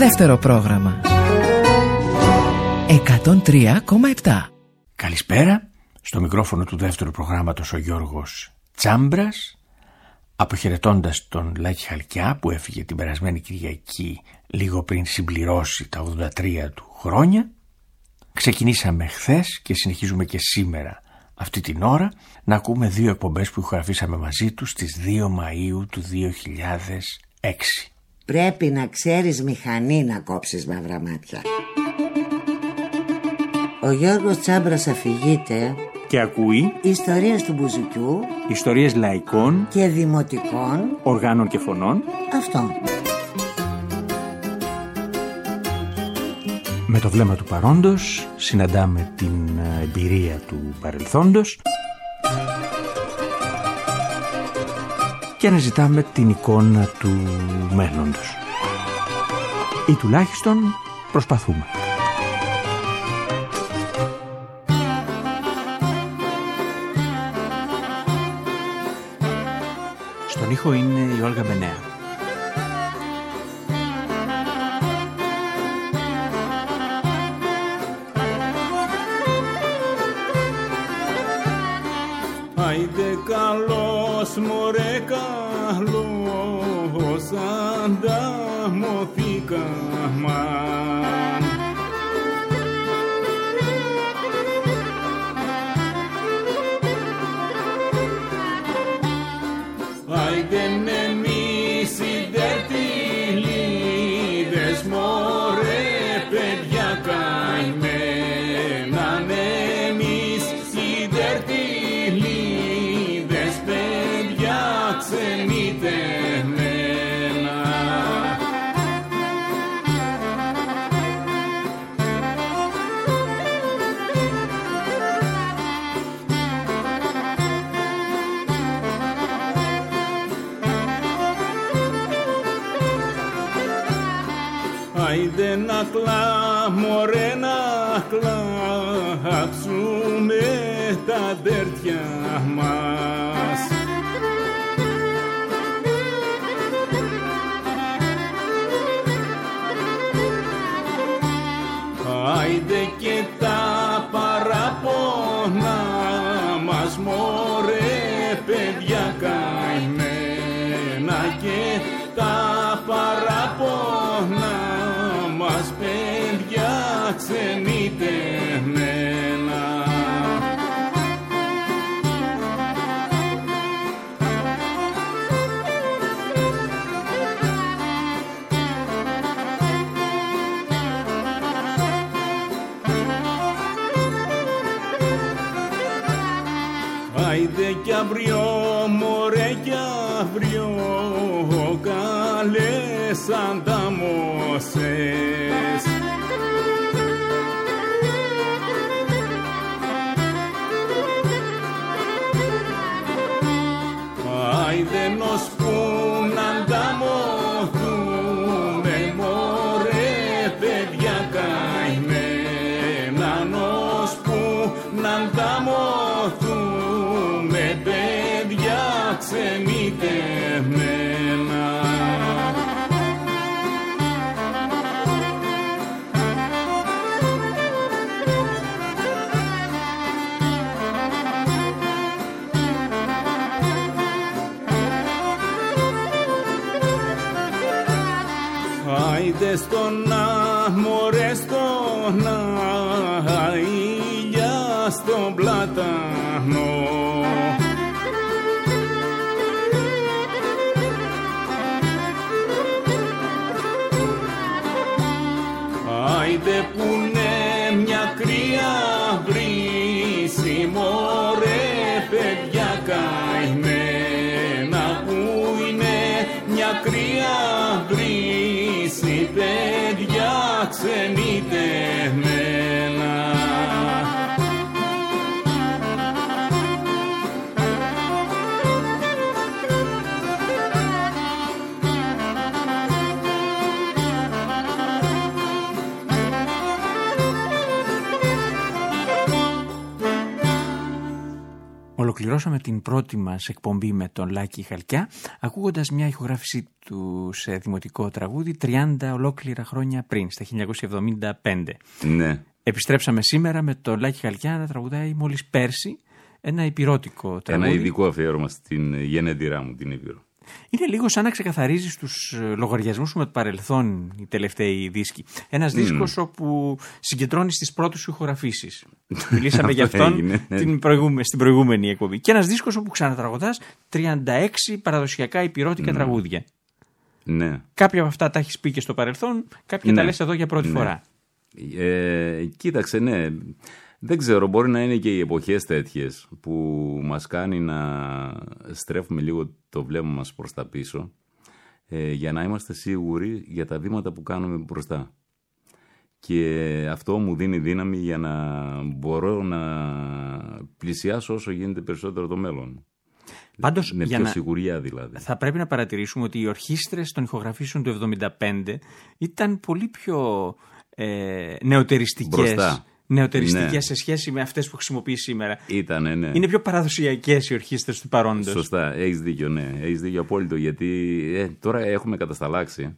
δεύτερο πρόγραμμα 103,7. Καλησπέρα. Στο μικρόφωνο του δεύτερου προγράμματος ο Γιώργος Τσάμπρας, αποχαιρετώντας τον Λάκη Χαλκιά που έφυγε την περασμένη Κυριακή λίγο πριν συμπληρώσει τα 83 του χρόνια. Ξεκινήσαμε χθες και συνεχίζουμε και σήμερα αυτή την ώρα να ακούμε δύο εκπομπές που ηχογραφήσαμε μαζί του στις 2 Μαΐου του 2006. Πρέπει να ξέρεις μηχανή να κόψεις μαύρα μάτια. Ο Γιώργος Τσάμπρας αφηγείται και ακούει ιστορίες του μπουζουκιού, ιστορίες λαϊκών και δημοτικών οργάνων και φωνών. Αυτό. Με το βλέμμα του παρόντος συναντάμε την εμπειρία του παρελθόντος και αναζητάμε την εικόνα του μέλλοντος. Ή τουλάχιστον προσπαθούμε. Στον ήχο είναι η Όλγα Μπενέα. Άιντε καλός μωρέ καλός, ανταμωθήκαμε. Άιντε εμείς συντετηλίδες μωρέ παιδιά καημένα, εμείς συντετηλίδες παιδιά ξενιτεμένα. Άιντε να μωρέ να κλάψουμε τα αδέρφια μας. Άιντε και τα παραπονά μας μωρέ παιδιά καημένα, και τα παραπονά μας παιδιά ξενιτεμένα. Άιντε κι αύριο μωρέ κι αύριο καλές ανταμώσες. Άιντε νος που να ανταμωθούμε μωρέ παιδιά καημένα, νος που να ανταμωθούμε παιδιά ξενιτεμένα. Άιντε στον μωρέ στον ήλια στον πλατανό. Άιντε που είναι μια κρύα βρύση μωρέ παιδιά καημένα, που είναι μια κρύα βρύση παιδιά ξενιτεμένα. Ολοκληρώσαμε την πρώτη μας εκπομπή με τον Λάκη Χαλκιά, ακούγοντας μια ηχογράφηση του σε δημοτικό τραγούδι 30 ολόκληρα χρόνια πριν, στα 1975. Ναι. Επιστρέψαμε σήμερα με τον Λάκη Χαλκιά να τραγουδάει μόλις πέρσι ένα υπηρώτικο τραγούδι. Ένα ειδικό αφιέρωμα στην γενέτειρά μου, την Ήπειρο. Είναι λίγο σαν να ξεκαθαρίζεις τους λογαριασμούς σου με το παρελθόν, οι τελευταίοι δίσκοι. Ένας δίσκος όπου συγκεντρώνεις τις πρώτες σου ηχογραφήσεις. Μιλήσαμε γι' αυτόν στην προηγούμενη εκπομπή. Και ένας δίσκος όπου ξανατραγουδάς 36 παραδοσιακά υπηρώτικα τραγούδια. Ναι. Κάποια από αυτά τα έχεις πει και στο παρελθόν, κάποια τα λες εδώ για πρώτη φορά. Κοίταξε, ναι. Δεν ξέρω, μπορεί να είναι και οι εποχές τέτοιες που μας κάνει να στρέφουμε λίγο το βλέμμα μας προς τα πίσω για να είμαστε σίγουροι για τα βήματα που κάνουμε μπροστά. Και αυτό μου δίνει δύναμη για να μπορώ να πλησιάσω όσο γίνεται περισσότερο το μέλλον. Πάντως, με πιο σιγουριά δηλαδή. Θα πρέπει να παρατηρήσουμε ότι οι ορχήστρες των ηχογραφήσεων του 1975 ήταν πολύ πιο νεωτεριστικές. Νεωτεριστικές σε σχέση με αυτές που χρησιμοποιεί σήμερα. Ήτανε, ναι. Είναι πιο παραδοσιακές οι ορχήστρες του παρόντος. Σωστά, έχεις δίκιο, ναι. Έχεις δίκιο απόλυτο, γιατί τώρα έχουμε κατασταλάξει.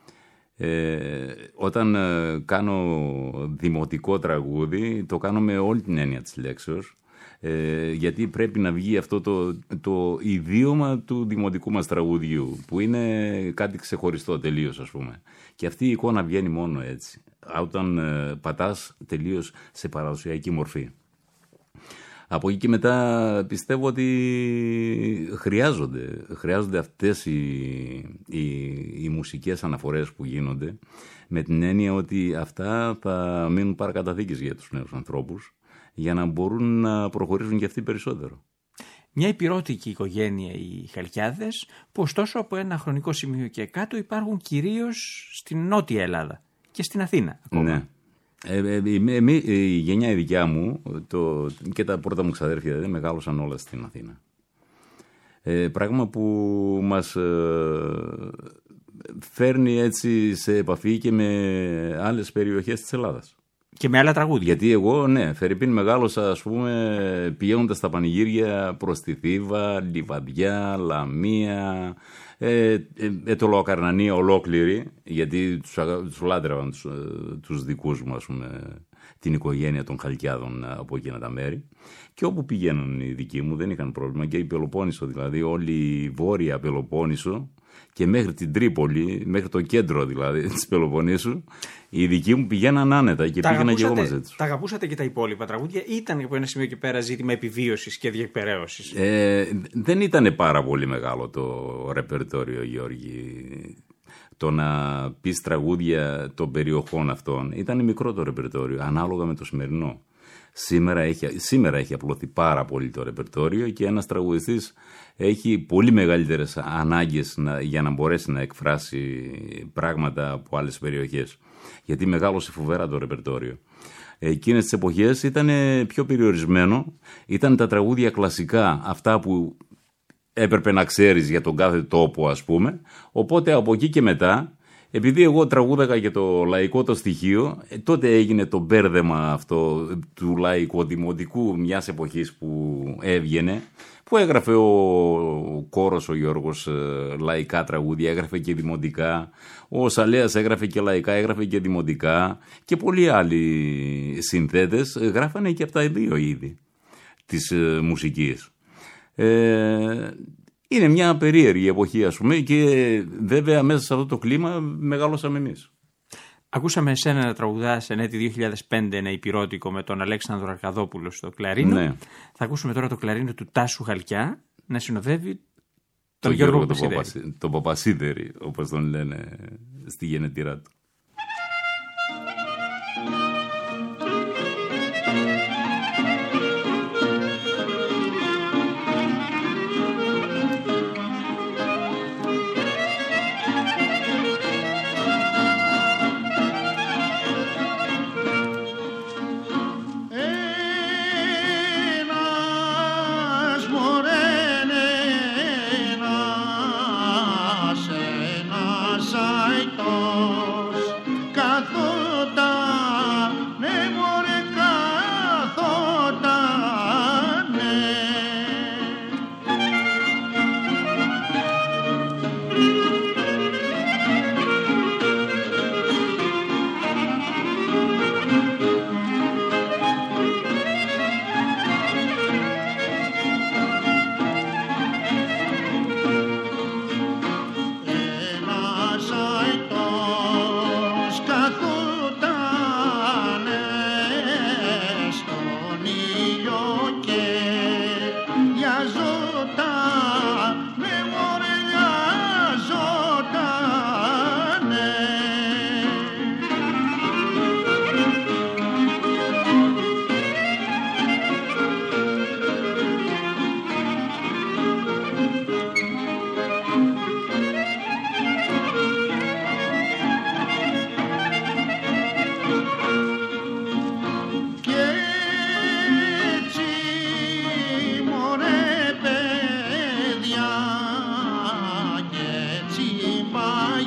Όταν κάνω δημοτικό τραγούδι, το κάνω με όλη την έννοια της λέξεως. Γιατί πρέπει να βγει αυτό το ιδίωμα του δημοτικού μας τραγουδιού, που είναι κάτι ξεχωριστό τελείως, ας πούμε. Και αυτή η εικόνα βγαίνει μόνο έτσι, όταν πατάς τελείως σε παραδοσιακή μορφή. Από εκεί και μετά πιστεύω ότι χρειάζονται αυτές οι μουσικές αναφορές που γίνονται, με την έννοια ότι αυτά θα μείνουν παρακαταθήκες για τους νέους ανθρώπους, για να μπορούν να προχωρήσουν και αυτοί περισσότερο. Μια υπηρώτικη οικογένεια οι Χαλκιάδες, που ωστόσο από ένα χρονικό σημείο και κάτω υπάρχουν κυρίως στην Νότια Ελλάδα και στην Αθήνα ακόμα. Ναι. Η γενιά η δικιά μου και τα πρώτα μου ξαδέρφια μεγάλωσαν όλα στην Αθήνα. Πράγμα που μας φέρνει έτσι σε επαφή και με άλλες περιοχές της Ελλάδας. Και με άλλα τραγούδια. Γιατί εγώ, ναι, Φερρυπίν μεγάλωσα, ας πούμε, πηγαίνοντας στα πανηγύρια προς τη Θήβα, Λιβαδιά, Λαμία, Ετωλοακαρνανία ολόκληρη, γιατί τους λάτρευαν τους δικούς μου, ας πούμε, την οικογένεια των Χαλκιάδων από εκείνα τα μέρη. Και όπου πηγαίνουν οι δικοί μου δεν είχαν πρόβλημα. Και η Πελοπόννησο, δηλαδή όλη η βόρεια Πελοπόννησο και μέχρι την Τρίπολη, μέχρι το κέντρο δηλαδή της Πελοποννήσου, οι δικοί μου πηγαίναν άνετα και πήγαινα και εγώ μαζί τους. Τα αγαπούσατε και τα υπόλοιπα τραγούδια, ή ήταν από ένα σημείο και πέρα ζήτημα επιβίωσης και διεκπεραίωσης? Δεν ήταν πάρα πολύ μεγάλο το ρεπερτόριο, Γιώργη. Το να πεις τραγούδια των περιοχών αυτών ήταν μικρό το ρεπερτόριο, ανάλογα με το σημερινό. Σήμερα έχει απλωθεί πάρα πολύ το ρεπερτόριο και ένας τραγουδιστής έχει πολύ μεγαλύτερες ανάγκες για να μπορέσει να εκφράσει πράγματα από άλλες περιοχές. Γιατί μεγάλωσε φοβερά το ρεπερτόριο. Εκείνες τις εποχές ήταν πιο περιορισμένο, ήταν τα τραγούδια κλασικά, αυτά που έπρεπε να ξέρεις για τον κάθε τόπο, ας πούμε. Οπότε από εκεί και μετά, επειδή εγώ τραγούδαγα και το λαϊκό το στοιχείο, τότε έγινε το μπέρδεμα αυτό του λαϊκοδημοτικού μιας εποχής που έβγαινε, που έγραφε ο Κόρος ο Γιώργος λαϊκά τραγούδια, έγραφε και δημοτικά, ο Σαλέας έγραφε και λαϊκά, έγραφε και δημοτικά, και πολλοί άλλοι συνθέτες γράφανε και από τα δύο είδη της μουσικής. Είναι μια περίεργη εποχή, ας πούμε, και βέβαια μέσα σε αυτό το κλίμα μεγάλωσαμε εμείς. Ακούσαμε εσένα να τραγουδάς εν έτη 2005 ένα υπηρώτικο με τον Αλέξανδρο Αρκαδόπουλο στο κλαρίνο. Ναι. Θα ακούσουμε τώρα το κλαρίνο του Τάσου Χαλκιά να συνοδεύει τον Γιώργο Παπασίδερη. Τον Παπασίδερη, όπως τον λένε στη γενετήρά του.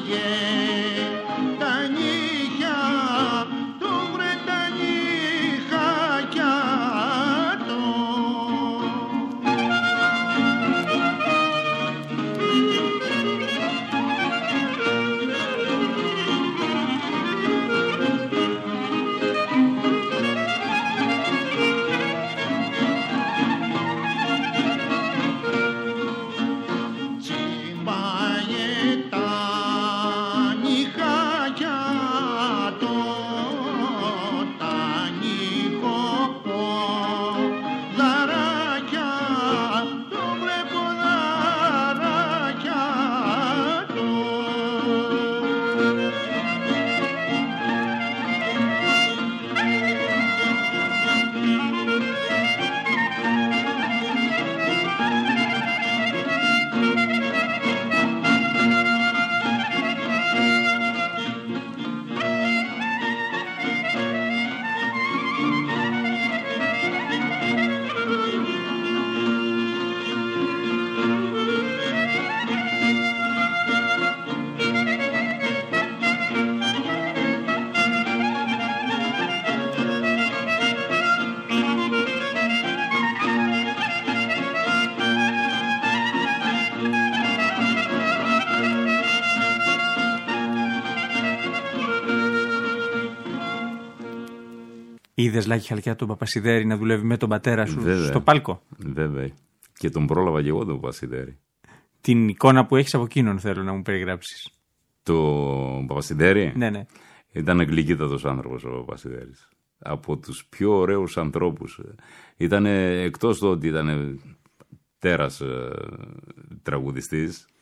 Είδες, Λάκη Χαλκιά, τον Παπασιδέρη να δουλεύει με τον πατέρα σου στο πάλκο? Βέβαια. Και τον πρόλαβα και εγώ τον Παπασιδέρη. Την εικόνα που έχεις από εκείνον θέλω να μου περιγράψεις. Το Παπασιδέρη? Ναι. Ήταν γλυκύτατος άνθρωπος ο Παπασιδέρης. Από τους πιο ωραίους ανθρώπους. Ήταν, εκτός το ότι ήταν τέρας τραγουδιστής,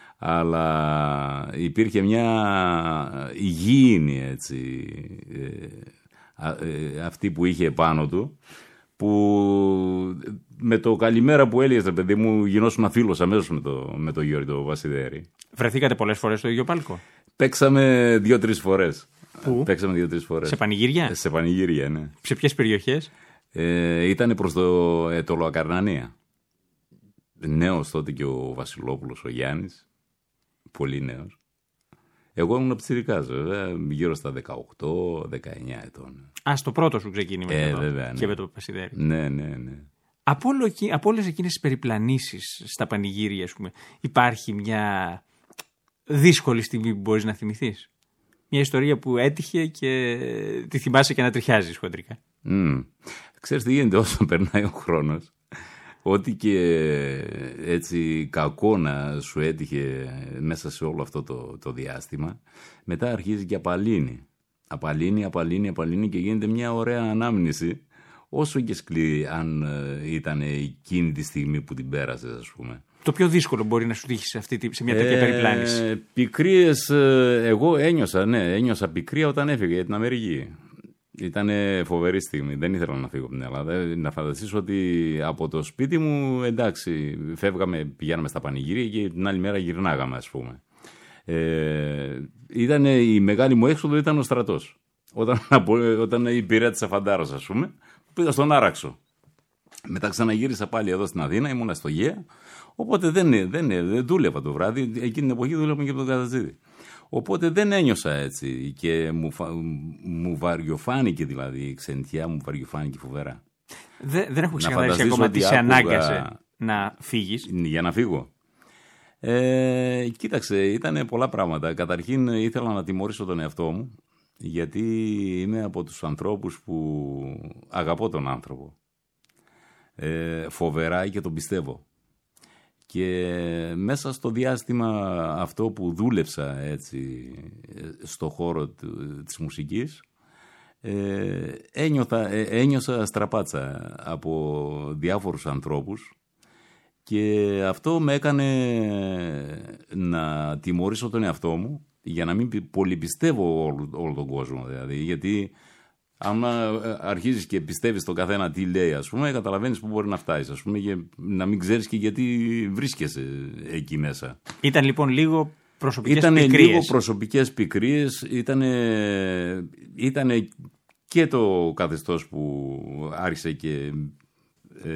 αλλά υπήρχε μια υγιεινή έτσι, αυτή που είχε επάνω του, που με το καλημέρα που έλεγε, παιδί μου, γινόσουν φίλος αμέσως με το Γιώργη το Παπασιδέρη. Βρεθήκατε πολλές φορές στο ίδιο πάλκο? Παίξαμε 2-3 φορές. Πού? Παίξαμε 2-3 φορές. Σε πανηγύρια? Σε πανηγύρια, ναι. Σε ποιες περιοχές? Ήταν προς το Λοακαρνανία. Νέος τότε και ο Βασιλόπουλος, ο Γιάννης. Πολύ νέος. Εγώ ήμουν πιτσιρικάς, βέβαια, γύρω στα 18-19 ετών. Στο πρώτο σου ξεκίνημα βέβαια, και με το Παπασιδέρη. Ναι. Από όλες εκείνες τις περιπλανήσεις στα πανηγύρια, ας πούμε, υπάρχει μια δύσκολη στιγμή που μπορείς να θυμηθείς? Μια ιστορία που έτυχε και τη θυμάσαι και να τριχιάζεις χοντρικά. Ξέρεις τι γίνεται όσο περνάει ο χρόνος? Ό,τι και έτσι κακό να σου έτυχε μέσα σε όλο αυτό το διάστημα, μετά αρχίζει και απαλύνει και γίνεται μια ωραία ανάμνηση, όσο και σκληρή αν ήταν εκείνη τη στιγμή που την πέρασες, ας πούμε. Το πιο δύσκολο μπορεί να σου τύχει σε μια τέτοια περιπλάνηση? Πικρίες, εγώ ένιωσα πικρία όταν έφυγα για την Αμερική. Ήταν φοβερή στιγμή. Δεν ήθελα να φύγω από την Ελλάδα. Να φανταστείς ότι από το σπίτι μου, εντάξει, πηγαίναμε στα πανηγύρια και την άλλη μέρα γυρνάγαμε, ας πούμε. Η μεγάλη μου έξοδο ήταν ο στρατός. Όταν υπηρέτησα φαντάρος, ας πούμε, πήγα στον Άραξο. Μετά ξαναγύρισα πάλι εδώ στην Αθήνα, ήμουνα στο ΓΕΑ. Οπότε δεν δούλευα το βράδυ. Εκείνη την εποχή δούλευα και από τον Κατατζίδη. Οπότε δεν ένιωσα έτσι και μου βαριοφάνηκε, δηλαδή η ξενιτιά μου βαριοφάνηκε φοβερά. Δεν έχω ξεκαθαρίσει ακόμα τι σε ανάγκασε να φύγεις. Για να φύγω. Κοίταξε, ήταν πολλά πράγματα. Καταρχήν ήθελα να τιμωρήσω τον εαυτό μου, γιατί είμαι από τους ανθρώπους που αγαπώ τον άνθρωπο. Φοβερά και τον πιστεύω. Και μέσα στο διάστημα αυτό που δούλεψα έτσι στο χώρο της μουσικής, ένιωσα στραπάτσα από διάφορους ανθρώπους και αυτό με έκανε να τιμωρήσω τον εαυτό μου για να μην πολυπιστεύω όλο τον κόσμο, δηλαδή, γιατί αν αρχίζεις και πιστεύεις τον καθένα τι λέει, ας πούμε, καταλαβαίνεις πού μπορεί να φτάσεις, ας πούμε, και να μην ξέρεις και γιατί βρίσκεσαι εκεί μέσα. Ήταν λοιπόν λίγο προσωπικές πικρίες. Ήταν λίγο προσωπικές πικρίες, ήταν και το καθεστώς που άρχισε και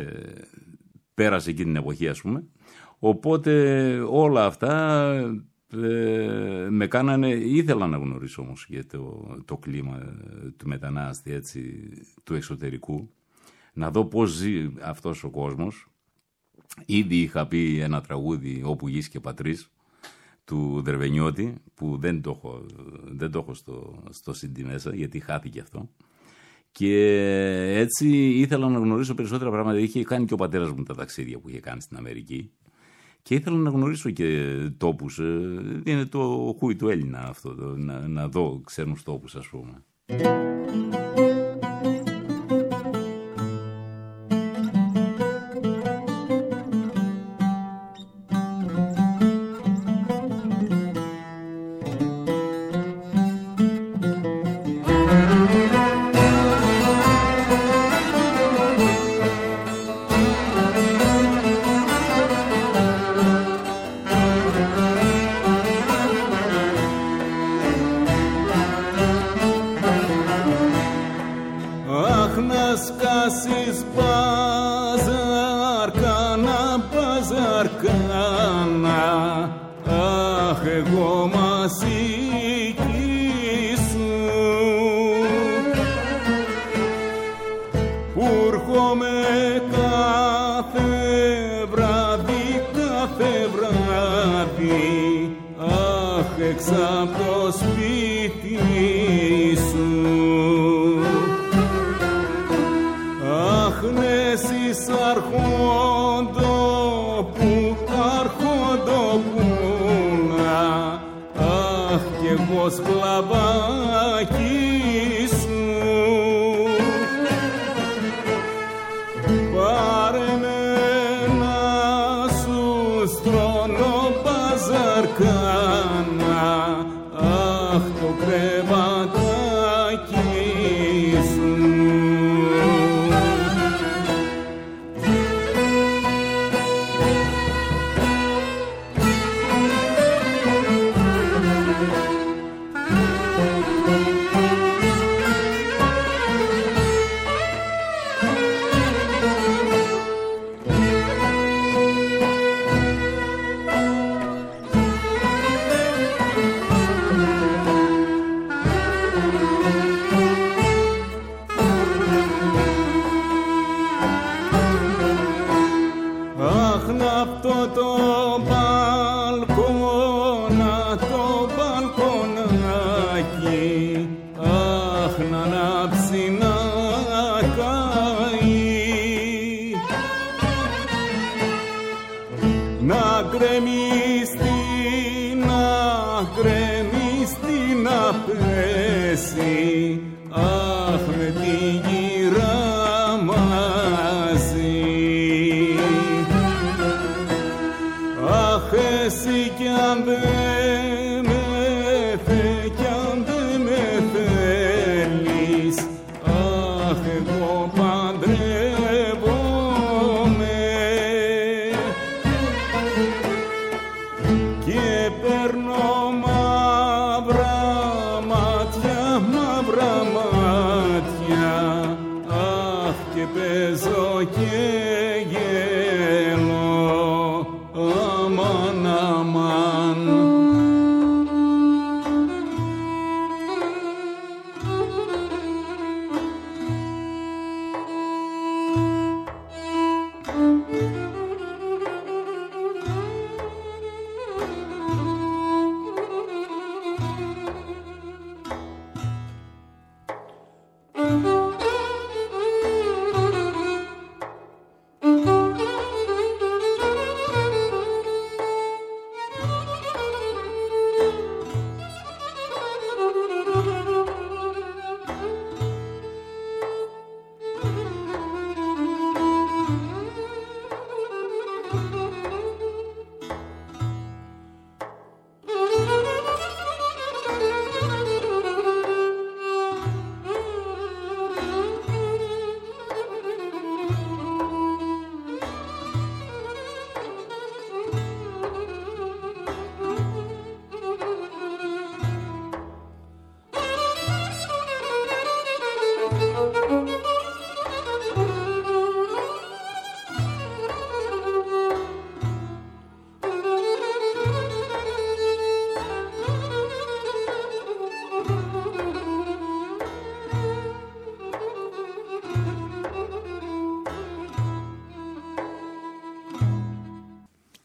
πέρασε εκεί την εποχή, ας πούμε. Οπότε όλα αυτά με κάνανε, ήθελα να γνωρίσω όμως και το κλίμα του μετανάστη, έτσι, του εξωτερικού, να δω πώς ζει αυτός ο κόσμος. Ήδη είχα πει ένα τραγούδι, «Όπου γης και πατρίς», του Δερβενιώτη, που δεν το έχω στο CD μέσα, γιατί χάθηκε αυτό. Και έτσι ήθελα να γνωρίσω περισσότερα πράγματα. Είχε κάνει και ο πατέρας μου τα ταξίδια που είχε κάνει στην Αμερική. Και ήθελα να γνωρίσω και τόπους. Είναι το χούι του Έλληνα αυτό, να δω ξένους τόπους, ας πούμε.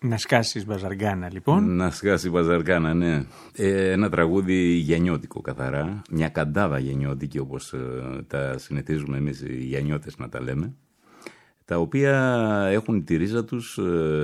Να σκάσει Μπαζαργκάνα, λοιπόν. Να σκάσει Μπαζαργκάνα, ναι. Ένα τραγούδι γενιώτικο καθαρά. Μια καντάδα γενιώτικη, όπως τα συνηθίζουμε εμείς οι γενιώτες να τα λέμε. Τα οποία έχουν τη ρίζα τους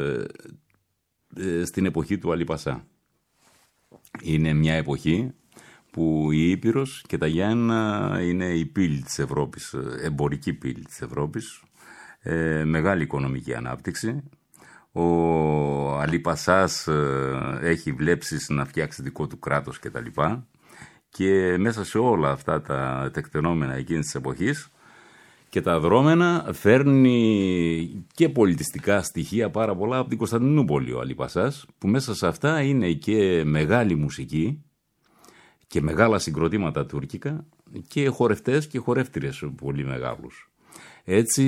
στην εποχή του Αλή Πασά. Είναι μια εποχή που η Ήπειρος και τα Γιάννα είναι η πύλη της Ευρώπης, εμπορική πύλη της Ευρώπης, μεγάλη οικονομική ανάπτυξη. Ο Αλή Πασάς έχει βλέψεις να φτιάξει δικό του κράτος κτλ. Και μέσα σε όλα αυτά τα τεκτενόμενα εκείνης της εποχής και τα δρόμενα φέρνει και πολιτιστικά στοιχεία πάρα πολλά από την Κωνσταντινούπολη ο Αλή Πασάς, που μέσα σε αυτά είναι και μεγάλη μουσική και μεγάλα συγκροτήματα τουρκικά και χορευτές και χορεύτριες πολύ μεγάλους. Έτσι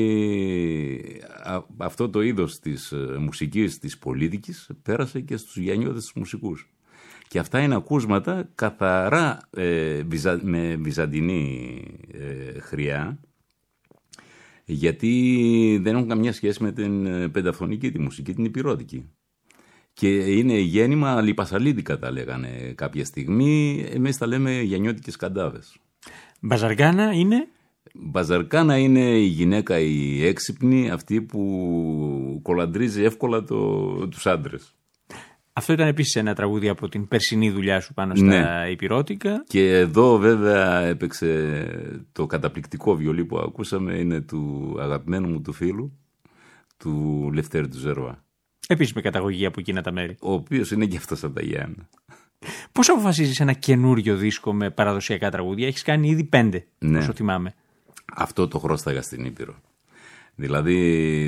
αυτό το είδος της μουσικής της πολίτικης πέρασε και στους γενιώτες τους μουσικούς. Και αυτά είναι ακούσματα καθαρά με βυζαντινή χρειά, γιατί δεν έχουν καμιά σχέση με την πενταφωνική, τη μουσική, την υπηρώτικη. Και είναι γέννημα αλιπασαλίδικα τα λέγανε κάποια στιγμή, εμείς τα λέμε γενιώτικες καντάδες. Μπαζαργκάνα είναι? Μπαζαργκάνα είναι η γυναίκα η έξυπνη, αυτή που κολαντρίζει εύκολα τους άντρες. Αυτό ήταν επίσης ένα τραγούδι από την περσινή δουλειά σου πάνω στα υπηρώτικα. Και εδώ βέβαια έπαιξε το καταπληκτικό βιολί που ακούσαμε, είναι του αγαπημένου μου του φίλου, του Λευτέρη του Ζερβά. Επίσης με καταγωγή από εκείνα τα μέρη. Ο οποίος είναι και αυτός από τα Γιάννα. Πώς αποφασίζεις ένα καινούριο δίσκο με παραδοσιακά τραγούδια? Έχεις κάνει ήδη 5, ναι, όσο θυμάμαι. Αυτό το χρώσταγα στην Ήπειρο. Δηλαδή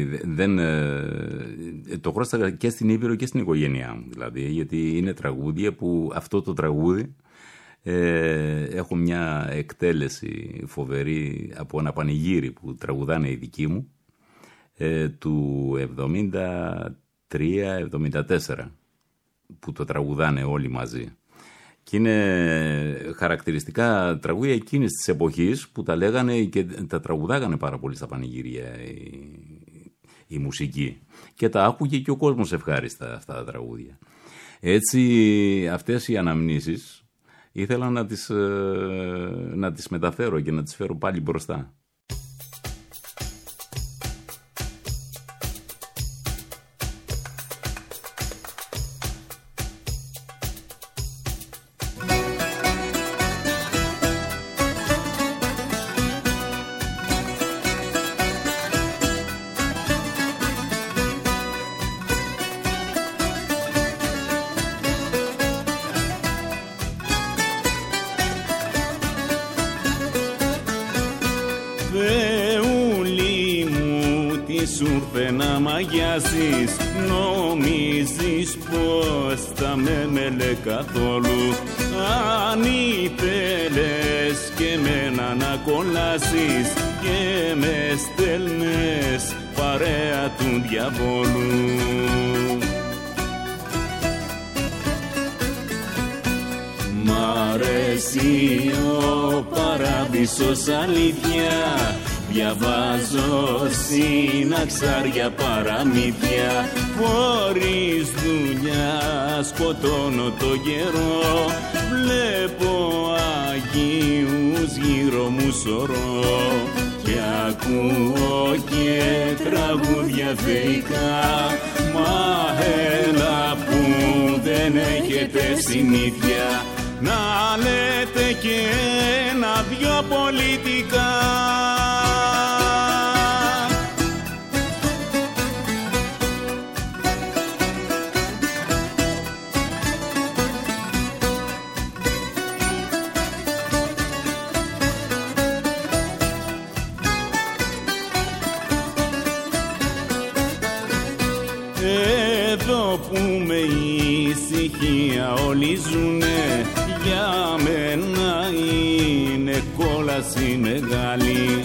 το χρώσταγα και στην Ήπειρο και στην οικογένειά μου. Δηλαδή, γιατί είναι τραγούδια που αυτό το τραγούδι έχω μια εκτέλεση φοβερή από ένα πανηγύρι που τραγουδάνε οι δικοί μου του 73-74 που το τραγουδάνε όλοι μαζί. Και είναι χαρακτηριστικά τραγούδια εκείνης της εποχής που τα λέγανε και τα τραγουδάγανε πάρα πολύ στα πανηγύρια η μουσική. Και τα άκουγε και ο κόσμος ευχάριστα αυτά τα τραγούδια. Έτσι αυτές οι αναμνήσεις ήθελα να τις μεταφέρω και να τις φέρω πάλι μπροστά. Θεούλη μου, τι σου ήρθε να μαγιάσεις, νομίζεις πως θα με μέλε καθόλου? Αν ήθελες και μένα να κολλάσεις και με στέλνες παρέα του διαβόλου. Μ' αρέσει ο παράδεισος αλήθεια, διαβάζω συναξάρια παραμύθια, χωρίς δουλειά σκοτώνω το καιρό, βλέπω αγίους γύρω μου σωρό και ακούω και τραγούδια θεϊκά, μα έλα που δεν έχετε συνήθεια να λέτε και ένα-δυο πολιτικά. Εδώ που με ησυχία όλοι ζουνε, για μένα είναι κόλαση μεγάλη.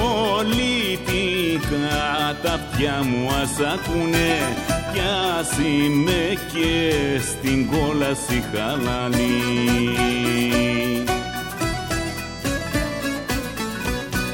Πολιτικά τα αυτιά μου ας ακούνε, κι ας είμαι και στην κόλαση χαλαλή.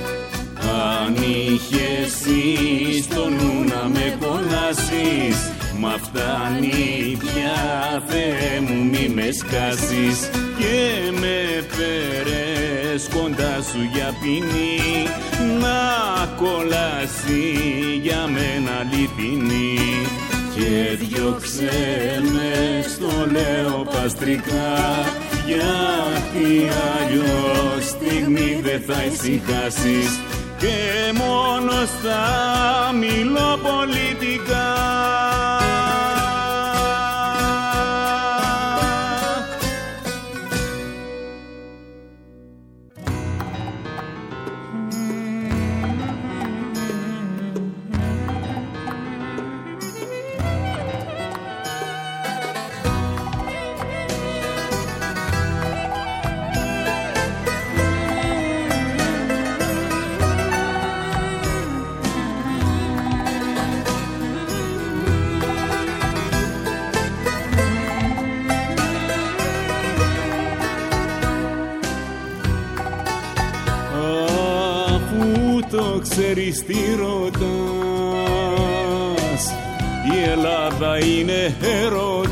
Αν είχες εσύ στο νου να με κολλάσεις, Μα φτάνει πια, Θεέ μου, μη με σκάσεις και με φέρες κοντά σου για ποινή, να κολλάσει για μένα αληθινή. Και διώξε με, στο λέω παστρικά, γιατί αλλιώς στιγμή δεν θα ησυχάσεις και μόνο στα μιλώ πολιτικά. Ξέρεις τι ρωτάς, η Ελλάδα είναι έρωτας,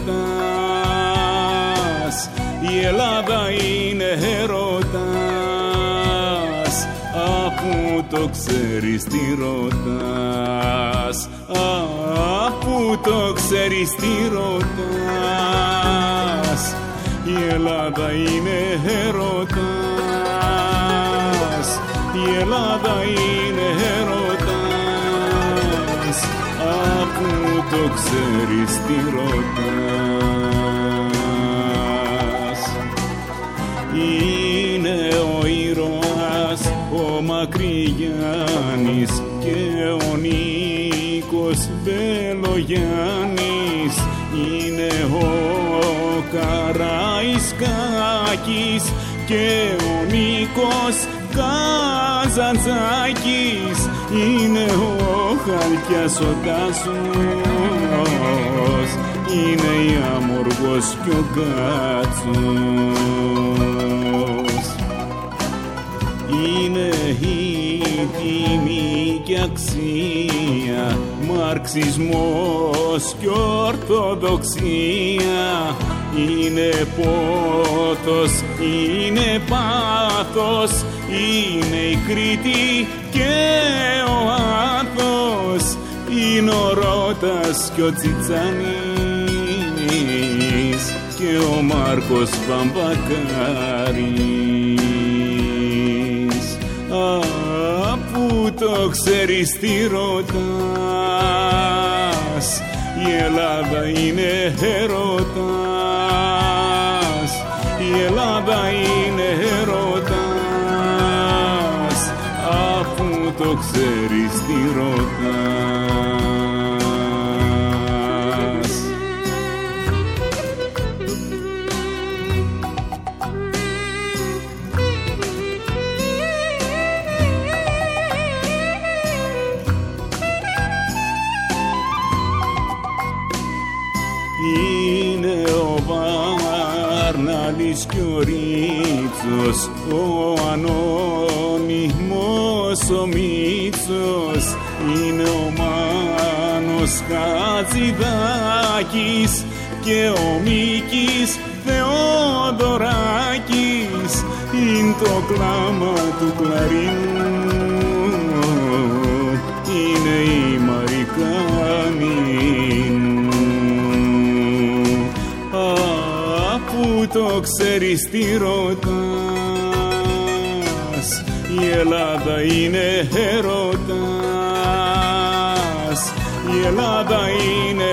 η Ελλάδα είναι έρωτας, αφού το ξέρεις τι ρωτάς, αφού το ξέρεις τι ρωτάς, η Ελλάδα είναι έρωτας, η Ελλάδα είναι έρωτας, αφού το ξέρεις τι ρωτάς. Είναι ο ήρωας ο Μακρυγιάννης και ο Νίκος Μπελογιάννης, είναι ο Καραϊσκάκης και ο Νίκος Καζαντζάκης, είναι ο Χαλκιάς ο Τάσος, είναι η Αμοργός κι ο Κάτσος. Είναι η τιμή και αξία, μαρξισμός κι ορθοδοξία, είναι πόθος, είναι πάθος, είναι η Κρήτη και ο Άθος, είναι ο Ρώτας και ο Τσιτσάνης και ο Μάρκος Παμπακάρης. Αφού το ξέρεις τι ρωτάς, η Ελλάδα είναι έρωτας, η Ελλάδα είναι έρωτας, αφού το ξέρεις τι ρωτάς. Είναι ο Βαρνάλης κι ο Ρίτσος, ο ανώνυμος ο Μίτσος, είναι ο Μάνος Χατζηδάκης και ο Μίκης Θεοδωράκης, είναι το κλάμα του κλαρίνου, είναι η Μαρικάνη. Αφού το ξέρεις τι ρωτάς, η Ελλάδα είναι έρωτας, η Ελλάδα είναι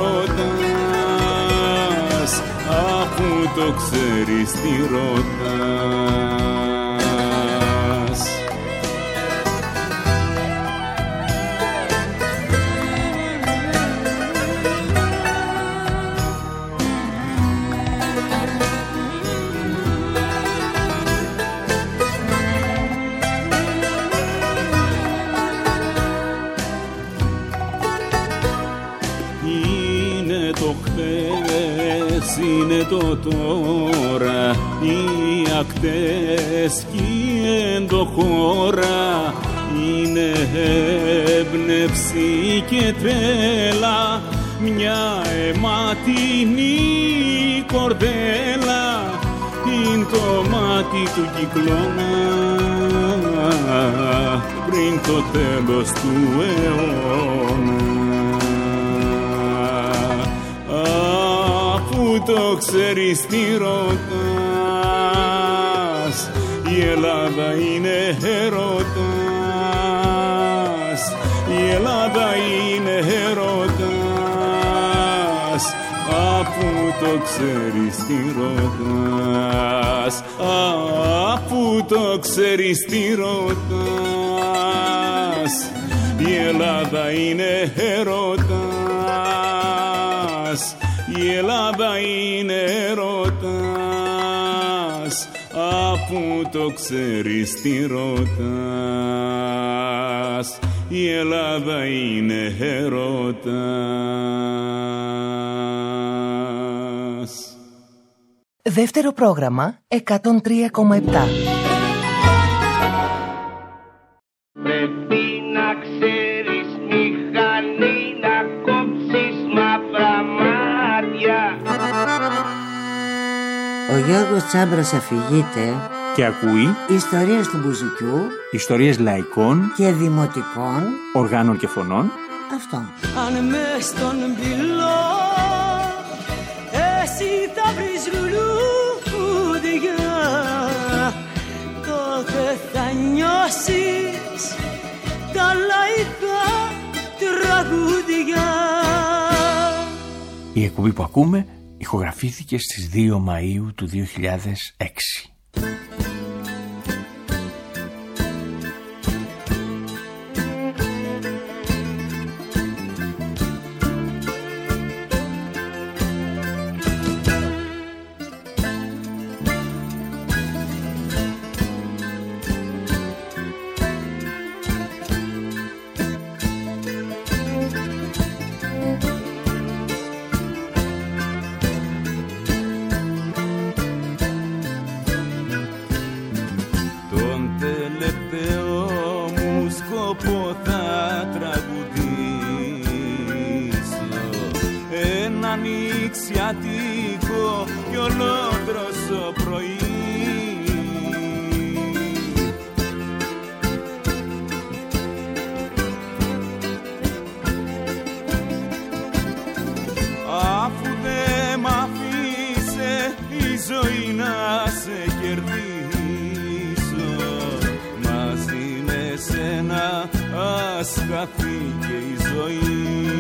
έρωτας, αφού το ξέρεις τι ρωτάς. Είναι το τώρα, οι ακτές κι η ενδοχώρα, είναι έμπνευση και τρέλα, μια αιματινή κορδέλα είναι το μάτι του κυκλώνα πριν το τέλος του αιώνα. Αφού το ξέρεις τι ρωτάς, η Ελλάδα είναι έρωτας, η Ελλάδα είναι έρωτας. Αφού το ξέρεις τι ρωτάς, αφού το ξέρεις τι ρωτάς, η Ελλάδα είναι έρωτας, η Ελλάδα είναι έρωτας. Αφού το ξέρεις τι ρωτάς, η Ελλάδα είναι έρωτας. Δεύτερο πρόγραμμα 103,7. Πρέπει να ξέρεις μηχανή να κόψεις μαύρα μάτια. Ο Γιώργος Τσάμπρας αφηγείται Και ακούει ιστορίες του μπουζουκιού ιστορίες λαϊκών και δημοτικών οργάνων και φωνών. Αυτό. Αν μες στον πυλό εσύ θα βρεις λουλούδια, τότε θα νιώσεις τα λαϊκά τραγούδια. Η εκπομπή που ακούμε ηχογραφήθηκε στις 2 Μαΐου του 2006. Ανοιξιάτικο κι ολόδροσο πρωί. Αφού δε μ' αφήσε η ζωή να σε κερδίσω, μαζί με σένα ας χαθεί και η ζωή.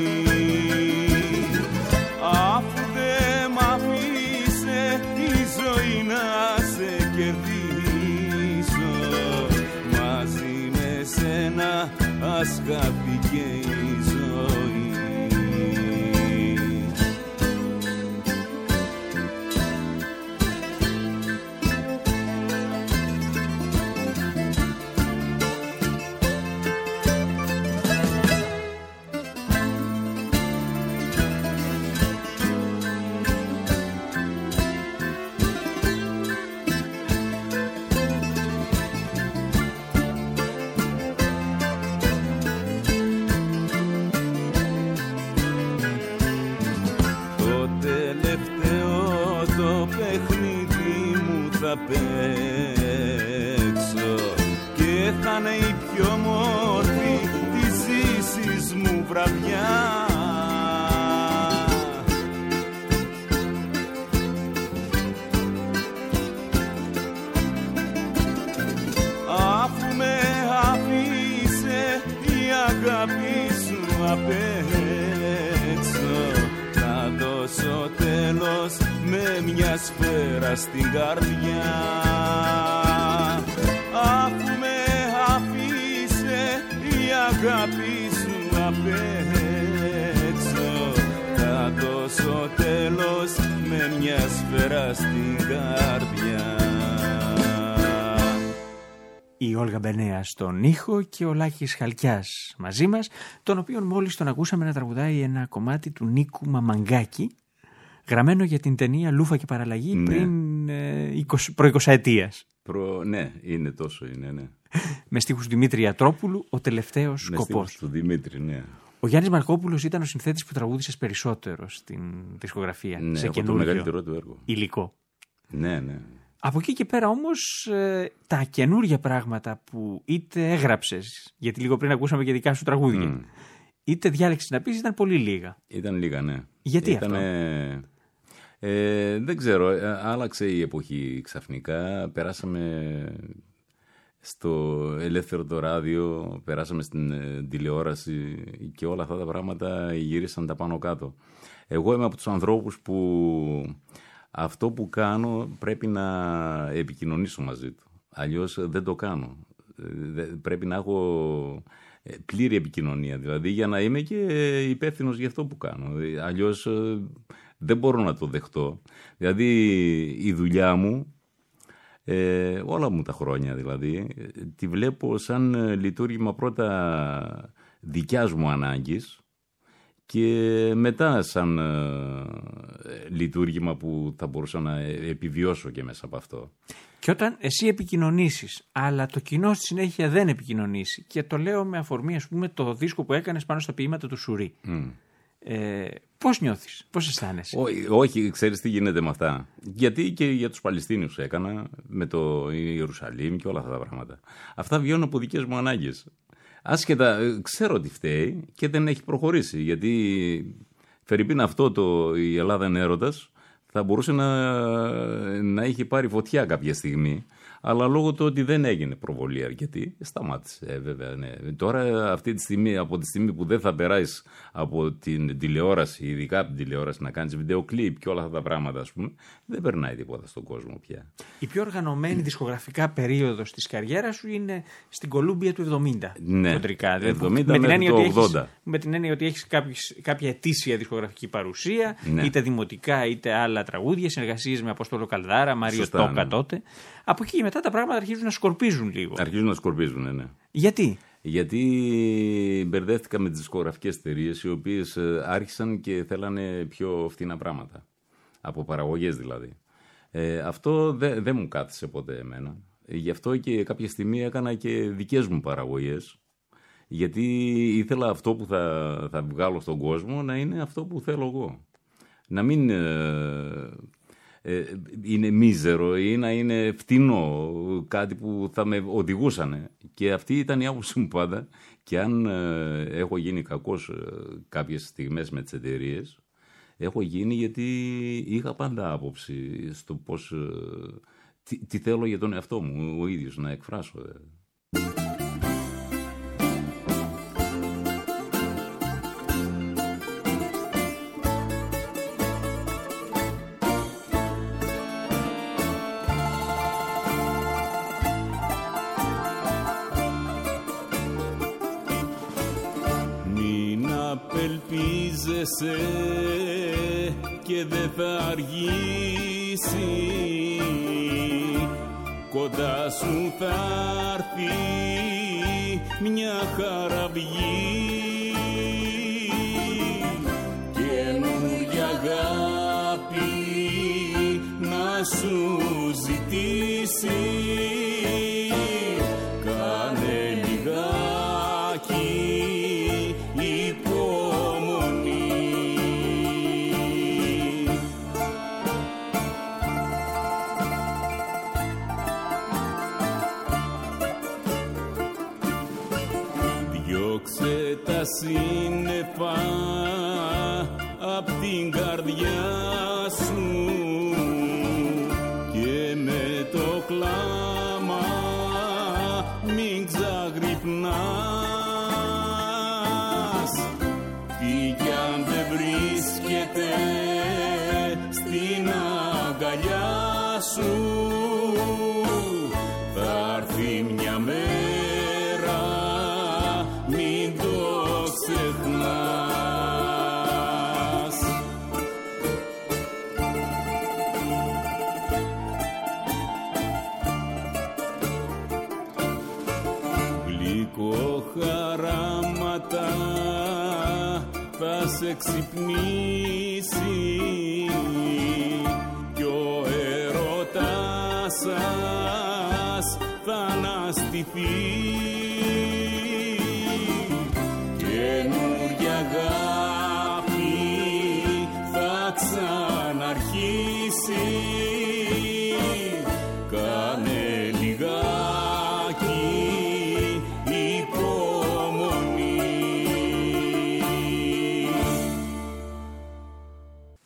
Αφού δε μ' αφήσε η ζωή να σε κερδίσω, μαζί με σένα ας χαθεί και η ζωή. Παίξω και θα είναι η πιο μόρφη της ζήσης μου βραδιά. Αφού με αφήσε η αγάπη σου απ' έξω, θα δώσω τέλος με μια σφαίρα στην καρδιά. Αφού με αφήσε η αγάπη σου απ' έξω, θα δώσω τέλος με μια σφαίρα στην καρδιά. Η Όλγα Μπενέα στον ήχο και ο Λάκης Χαλκιάς μαζί μας, τον οποίον μόλις τον ακούσαμε να τραγουδάει ένα κομμάτι του Νίκου Μαμαγκάκη, γραμμένο για την ταινία Λούφα και Παραλλαγή, ναι, πριν προ-20ετίας. Ναι, είναι τόσο, είναι, ναι. Με στίχους Δημήτρη Ατρόπουλου, ο τελευταίος σκοπός. Με στίχους του Δημήτρη, ναι. Ο Γιάννης Μαρκόπουλος ήταν ο συνθέτης που τραγούδησε περισσότερο στην δισκογραφία. Ναι, σε από το μεγαλύτερο του έργο. Υλικό. Ναι. Από εκεί και πέρα όμως τα καινούργια πράγματα που είτε έγραψες, γιατί λίγο πριν ακούσαμε και δικά σου τραγούδια, είτε διάλεξες να πεις, ήταν πολύ λίγα. Ήταν λίγα, ναι. Γιατί αυτό? Δεν ξέρω, άλλαξε η εποχή ξαφνικά, περάσαμε στο ελεύθερο το ράδιο, περάσαμε στην τηλεόραση και όλα αυτά τα πράγματα γύρισαν τα πάνω κάτω. Εγώ είμαι από τους ανθρώπους που αυτό που κάνω πρέπει να επικοινωνήσω μαζί του. Αλλιώς δεν το κάνω. Πρέπει να έχω πλήρη επικοινωνία, δηλαδή, για να είμαι και υπεύθυνος για αυτό που κάνω. Αλλιώς δεν μπορώ να το δεχτώ. Δηλαδή η δουλειά μου, όλα μου τα χρόνια δηλαδή, τη βλέπω σαν λειτουργήμα πρώτα δικιάς μου ανάγκης και μετά σαν λειτουργήμα που θα μπορούσα να επιβιώσω και μέσα από αυτό. Και όταν εσύ επικοινωνήσεις, αλλά το κοινό στη συνέχεια δεν επικοινωνήσει, και το λέω με αφορμή, ας πούμε, το δίσκο που έκανες πάνω στα ποίηματα του Σουρί. Πώς νιώθεις, πώς αισθάνεσαι? Όχι, ξέρεις τι γίνεται με αυτά. Γιατί και για τους Παλαιστίνιους έκανα, με το Ιερουσαλήμ και όλα αυτά τα πράγματα. Αυτά βγαίνουν από δικές μου ανάγκες. Άσχετα, ξέρω ότι φταίει και δεν έχει προχωρήσει. Γιατί φερειπίν αυτό η Ελλάδα είναι έρωτας, θα μπορούσε να είχε πάρει φωτιά κάποια στιγμή. Αλλά λόγω του ότι δεν έγινε προβολή αρκετή, σταμάτησε. Βέβαια, ναι. Τώρα, αυτή τη στιγμή, από τη στιγμή που δεν θα περάσεις από την τηλεόραση, ειδικά από την τηλεόραση, να κάνεις βίντεο κλιπ και όλα αυτά τα πράγματα, ας πούμε, δεν περνάει τίποτα στον κόσμο πια. Η πιο οργανωμένη δισκογραφικά περίοδος της καριέρας σου είναι στην Κολούμπια του 70. Ναι, κοντρικά, 70 με το 80. Με την έννοια ότι έχεις κάποια ετήσια δισκογραφική παρουσία, ναι, είτε δημοτικά είτε άλλα τραγούδια, συνεργασίες με Αποστόλο Καλδάρα, Μάριο Τόκα, ναι, τότε. Από εκεί και μετά τα πράγματα αρχίζουν να σκορπίζουν λίγο. Αρχίζουν να σκορπίζουν, ναι. Γιατί? Γιατί μπερδεύτηκα με τις δισκογραφικές εταιρείες, οι οποίες άρχισαν και θέλανε πιο φτηνά πράγματα. Από παραγωγές δηλαδή. Αυτό δεν μου κάθισε ποτέ εμένα. Γι' αυτό και κάποια στιγμή έκανα και δικές μου παραγωγές. Γιατί ήθελα αυτό που θα βγάλω στον κόσμο να είναι αυτό που θέλω εγώ. Να μην είναι μίζερο ή να είναι φτηνό, κάτι που θα με οδηγούσανε. Και αυτή ήταν η άποψη μου πάντα. Και αν έχω γίνει κακός κάποιες στιγμές με τις εταιρείες, έχω γίνει γιατί είχα πάντα άποψη στο πώς, τι θέλω για τον εαυτό μου ο ίδιος να εκφράσω. Απελπίζεσαι και δεν θα αργήσει, κοντά σου θα έρθει μια χαραυγή, καινούργια αγάπη να σου ζητήσει. Κάνε λιγάκι τα σύννεφα απ' την καρδιά σου και με το κλάμα μην ξαγρυπνάς. Τι κι αν δεν βρίσκεται στην αγκαλιά σου, θα έρθει μια μέρα, μην το ξεχνάς. Γλυκοχαράματα θα σε ξυπνήσει κι ο έρωτας σας θα αναστηθεί. Καινούργια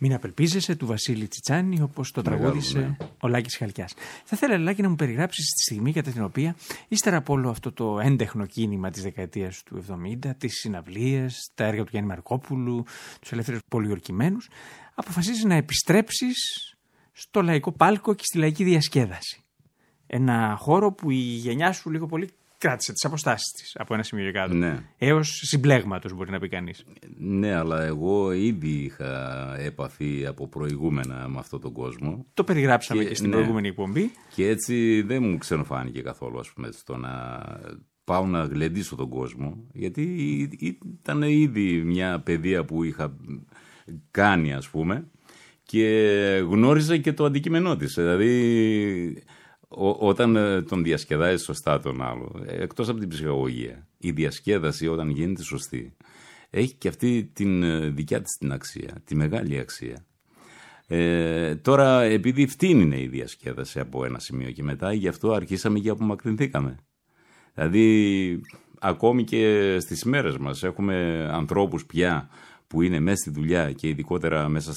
Μην απελπίζεσαι του Βασίλη Τσιτσάνη, όπως το τραγούδισε ο Λάκης Χαλκιάς. Θα ήθελα, Λάκη, να μου περιγράψεις τη στιγμή κατά την οποία, ύστερα από όλο αυτό το έντεχνο κίνημα της δεκαετίας του 70, τις συναυλίες, τα έργα του Γιάννη Μαρκόπουλου, τους ελεύθερους πολιορκημένους, αποφασίζεις να επιστρέψεις στο λαϊκό πάλκο και στη λαϊκή διασκέδαση. Ένα χώρο που η γενιά σου λίγο πολύ κράτησε τις αποστάσεις της από ένα σημείο και κάτω. Ναι. Έως συμπλέγματος, μπορεί να πει κανείς. Ναι, αλλά εγώ ήδη είχα επαφή από προηγούμενα με αυτόν τον κόσμο. Το περιγράψαμε και στην προηγούμενη εκπομπή. Και έτσι δεν μου ξενοφάνηκε καθόλου, ας πούμε, στο να πάω να γλεντήσω τον κόσμο, γιατί ήταν ήδη μια παιδεία που είχα κάνει, ας πούμε, και γνώριζα και το αντικείμενό της. Δηλαδή, όταν τον διασκεδάζει σωστά τον άλλο, εκτός από την ψυχαγωγία, η διασκέδαση όταν γίνεται σωστή, έχει και αυτή την δικιά της την αξία, τη μεγάλη αξία. Τώρα, επειδή φτύνει η διασκέδαση από ένα σημείο και μετά, γι' αυτό αρχίσαμε και απομακρυνθήκαμε. Δηλαδή, ακόμη και στις μέρες μας έχουμε ανθρώπους πια που είναι μέσα στη δουλειά και ειδικότερα μέσα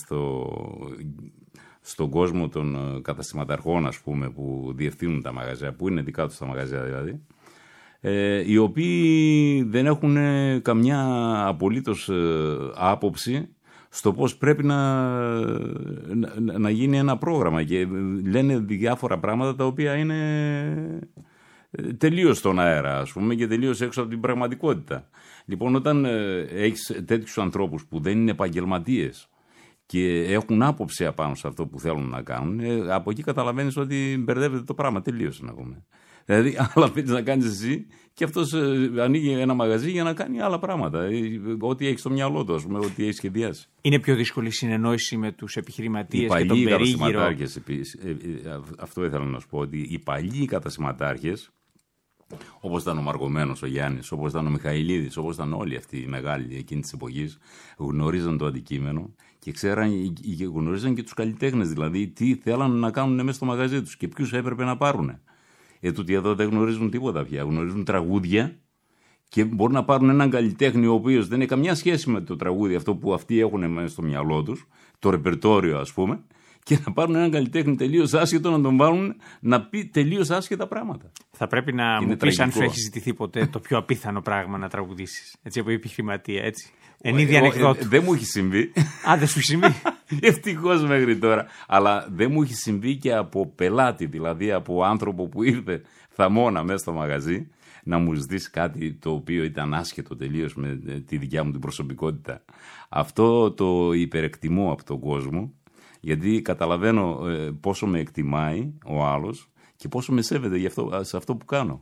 στον κόσμο των καταστηματαρχών, ας πούμε, που διευθύνουν τα μαγαζιά, που είναι δικά τους τα μαγαζιά δηλαδή, οι οποίοι δεν έχουν καμιά απολύτως άποψη στο πώς πρέπει να γίνει ένα πρόγραμμα, και λένε διάφορα πράγματα τα οποία είναι τελείως στον αέρα, ας πούμε, και τελείως έξω από την πραγματικότητα. Λοιπόν, όταν έχεις τέτοιους ανθρώπους που δεν είναι επαγγελματίες και έχουν άποψη απάνω σε αυτό που θέλουν να κάνουν, από εκεί καταλαβαίνεις ότι μπερδεύεται το πράγμα τελείως, να πούμε. Δηλαδή, άλλα θέλεις να κάνεις εσύ και αυτός ανοίγει ένα μαγαζί για να κάνει άλλα πράγματα. Ό,τι έχει στο μυαλό του, ας πούμε, ό,τι έχει σχεδιάσει. Είναι πιο δύσκολη η συνεννόηση με τους επιχειρηματίες και τον περίγυρο. Αυτό ήθελα να σου πω, ότι οι παλιοί κατασηματάρχες, όπως ήταν ο Μαργωμένος, ο Γιάννης, όπως ήταν ο Μιχαηλίδης, όπως ήταν όλοι αυτοί οι μεγάλοι εκείνης της εποχής, γνωρίζαν το αντικείμενο και γνωρίζαν και τους καλλιτέχνες, δηλαδή τι θέλαν να κάνουν μέσα στο μαγαζί τους και ποιους έπρεπε να πάρουν. Τούτοι εδώ δεν γνωρίζουν τίποτα πια. Γνωρίζουν τραγούδια και μπορούν να πάρουν έναν καλλιτέχνη ο οποίος δεν έχει καμιά σχέση με το τραγούδι αυτό που αυτοί έχουν μέσα στο μυαλό τους, το ρεπερτόριο, ας πούμε, και να πάρουν έναν καλλιτέχνη τελείως άσχετο να τον βάλουν να πει τελείως άσχετα πράγματα. Θα πρέπει να μου πεις αν σου έχει ζητηθεί ποτέ το πιο απίθανο πράγμα να τραγουδήσεις, έτσι, από επιχειρηματία, έτσι. Εν είδη ανεκδότου. Δεν μου έχει συμβεί. Α, δεν σου έχει συμβεί. Ευτυχώς μέχρι τώρα. Αλλά δεν μου έχει συμβεί και από πελάτη, δηλαδή από άνθρωπο που ήρθε θαμώνα μέσα στο μαγαζί, να μου ζητήσει κάτι το οποίο ήταν άσχετο τελείως με τη δικιά μου την προσωπικότητα. Αυτό το υπερεκτιμώ από τον κόσμο, γιατί καταλαβαίνω πόσο με εκτιμάει ο άλλος και πόσο με σέβεται σε αυτό που κάνω.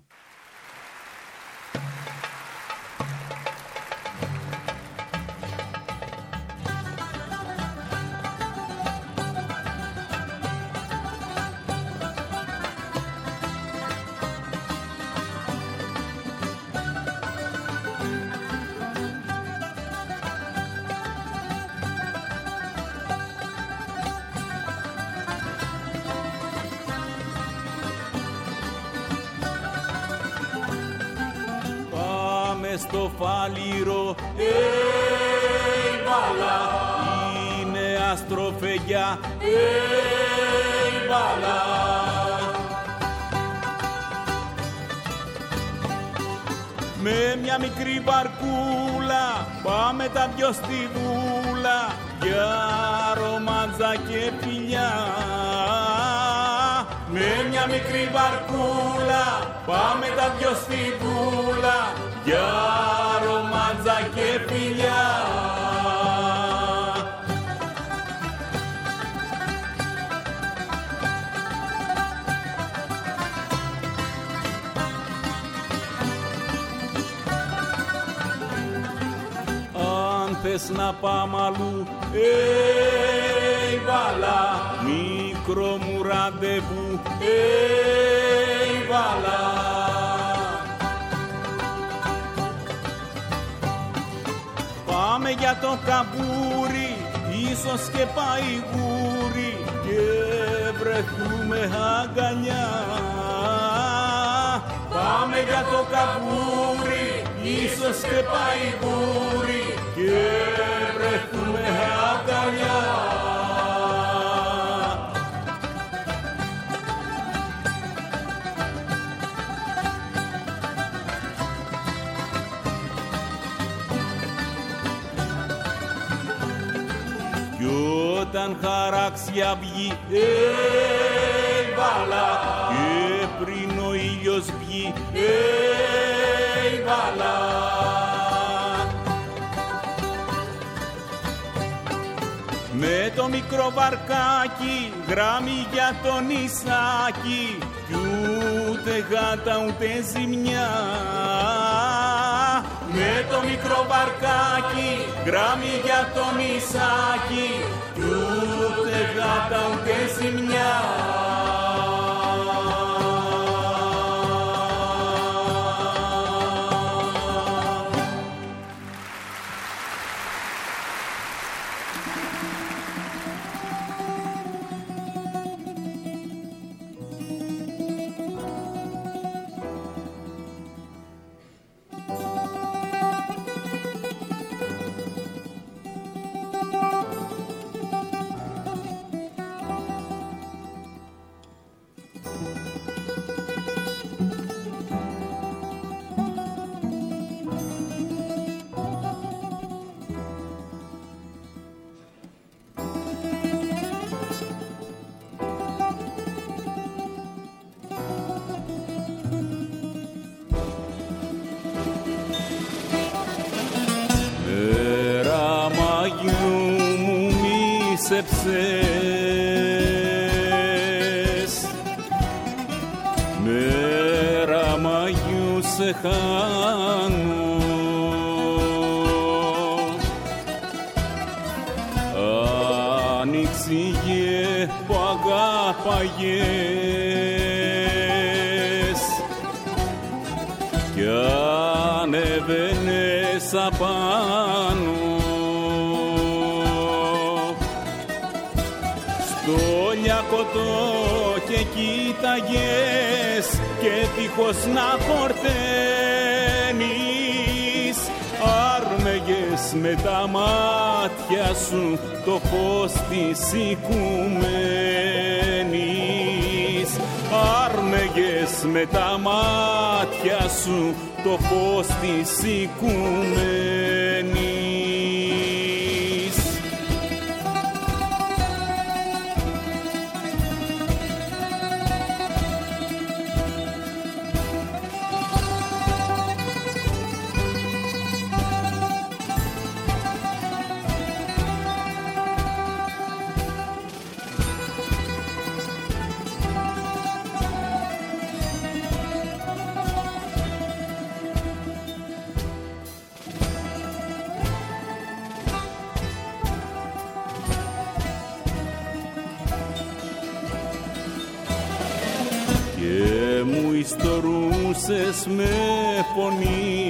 Στο φάλιρο, μπάλα, είναι αστροφεγιά, μπάλα. Με μια μικρή μπαρκούλα πάμε τα δυο στη βούλα για ρομάντζα και φιλιά. Με μια μικρή μπαρκούλα πάμε τα δυο στη βούλα για ρομάντζα και φιλιά. Αν θες να πάμε αλλού, βάλα, μικρό μου ραντεβού, βάλα. Πάμε για το καμπούρι, ίσως και πάει γούρι και βρεθούμε αγκαλιά. Πάμε για το καμπούρι, ίσως και πάει γούρι και βρεθούμε αγκαλιά. όταν χαράξει αυγή, βάλα, και πριν ο ήλιος βγει, βάλα. Με το μικρό βαρκάκι, γράμμι για το νησάκι, κι ούτε γάτα ούτε ζημιά. Με το μικρό βαρκάκι, γράμμι για το νησάκι, κι ούτε γάτα ούτε ζημιά. Μέρα Μαγιού σε χάνω, άνοιξηγε που αγάπαγες κι ανεβαίνες απάνω. Στο λιακωτό και κοίταγες και δίχως να χορταίνεις, άρμεγες με τα μάτια σου το φως της οικουμένης. Άρμεγες με τα μάτια σου το φως της οικουμένης. Και μου ιστορούσες με φωνή,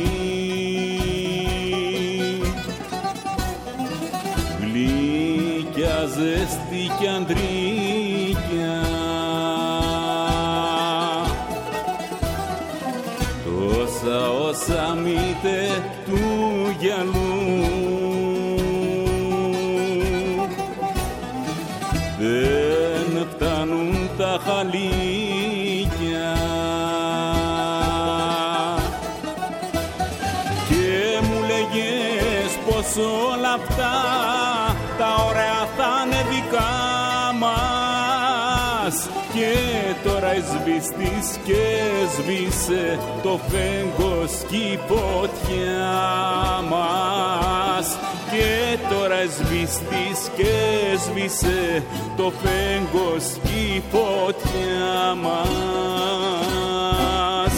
γλυκιά, ζεστή κι αντρίκια, τόσα όσα μήτε του γυαλού. Δεν φτάνουν τα χαλίκια και μου λέγες πως όλα αυτά τα ωραία θα είναι δικά μας. Και τώρα σβήστης και σβήσε το φέγγος κι η φωτιά μας. Και τώρα σβήστης και σβήσε το φέγγος κι η φωτιά μας.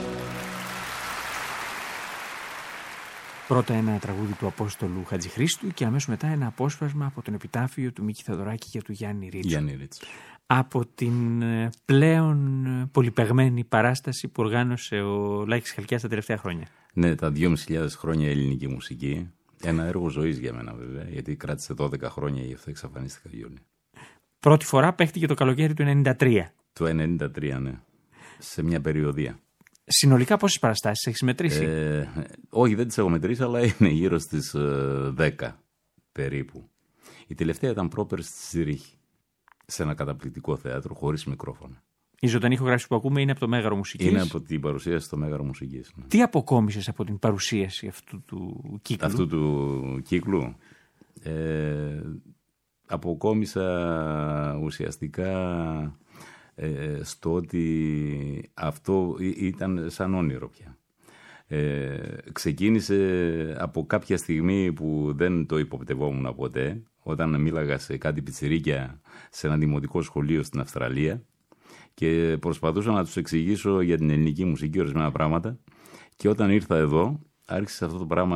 Πρώτα ένα τραγούδι του Απόστολου Χατζηχρήστου και αμέσως μετά ένα απόσπασμα από τον επιτάφιο του Μίκη Θεοδωράκη για του Γιάννη Ρίτσου. Από την πλέον πολυπαιγμένη παράσταση που οργάνωσε ο Λάκης Χαλκιάς τα τελευταία χρόνια. Ναι, τα 2.500 χρόνια ελληνική μουσική. Ένα έργο ζωής για μένα βέβαια, γιατί κράτησε 12 χρόνια, γι' αυτό εξαφανίστηκα Γιώργη. Πρώτη φορά παίχτηκε το καλοκαίρι του 1993. Το 1993, ναι. Σε μια περιοδία. Συνολικά πόσες παραστάσεις έχεις μετρήσει? Όχι, δεν τις έχω μετρήσει, αλλά είναι γύρω στις 10 περίπου. Η τελευταία ήταν πρόπερ στη Ζηρίχη, σε ένα καταπληκτικό θέατρο χωρίς μικρόφωνα. Η ζωντανή ηχογράφηση που ακούμε είναι από το Μέγαρο Μουσικής. Είναι από την παρουσίαση στο Μέγαρο Μουσικής. Ναι. Τι αποκόμισες από την παρουσίαση αυτού του κύκλου? Αυτού του κύκλου. αποκόμισα ουσιαστικά στο ότι αυτό ήταν σαν όνειρο πια. Ξεκίνησε από κάποια στιγμή που δεν το υποπτευόμουν ποτέ, όταν μίλαγα σε κάτι πιτσιρίκια σε ένα δημοτικό σχολείο στην Αυστραλία και προσπαθούσα να τους εξηγήσω για την ελληνική μουσική ορισμένα πράγματα, και όταν ήρθα εδώ άρχισε αυτό το πράγμα